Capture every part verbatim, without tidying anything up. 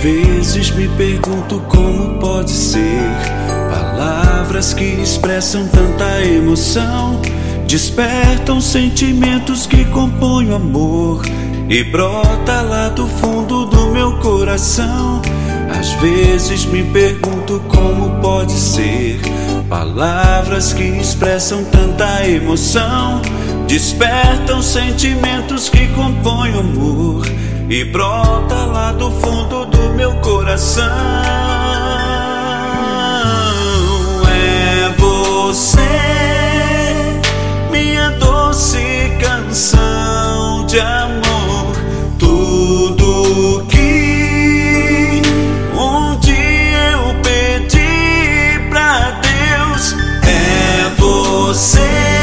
vezes me pergunto como pode ser. Palavras que expressam tanta emoção despertam sentimentos que compõem o amor e brota lá do fundo do meu coração. Às vezes me pergunto como pode ser. Palavras que expressam tanta emoção despertam sentimentos que compõem o amor e brota lá do fundo do meu coração. É você, minha doce canção de amor, tudo que um dia eu pedi pra Deus. É você,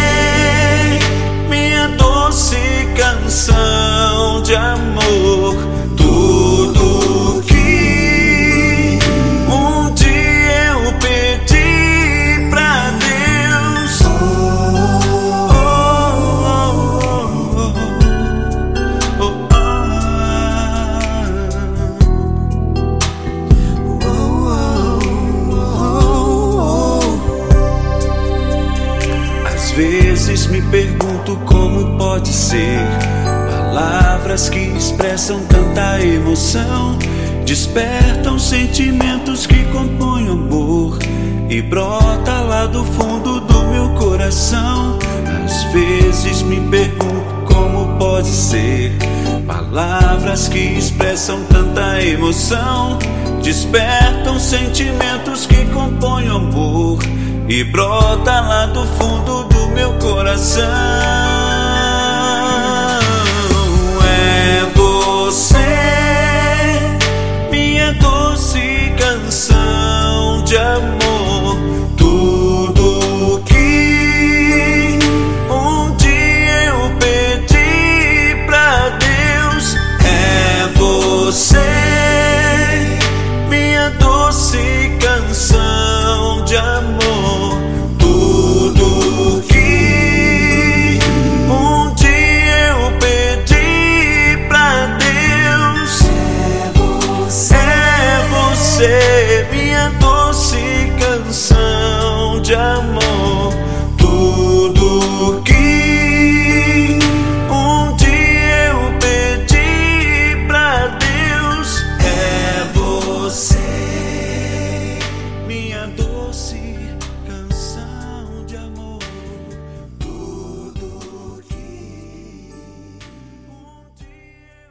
minha doce canção de amor, tudo que um dia eu pedi pra Deus. Oh, oh, oh, oh, oh, oh. Às vezes me pergunto como pode ser. Palavras que expressam tanta emoção despertam sentimentos que compõem o amor e brota lá do fundo do meu coração. Às vezes me pergunto como pode ser. Palavras que expressam tanta emoção despertam sentimentos que compõem o amor e brota lá do fundo do meu coração. Canção de amor, tudo que um dia eu pedi pra Deus. É você, minha doce canção de amor, tudo que um dia eu pedi pra Deus. É você, minha doce canção de amor, tudo que um dia eu pedi pra Deus. É você, minha doce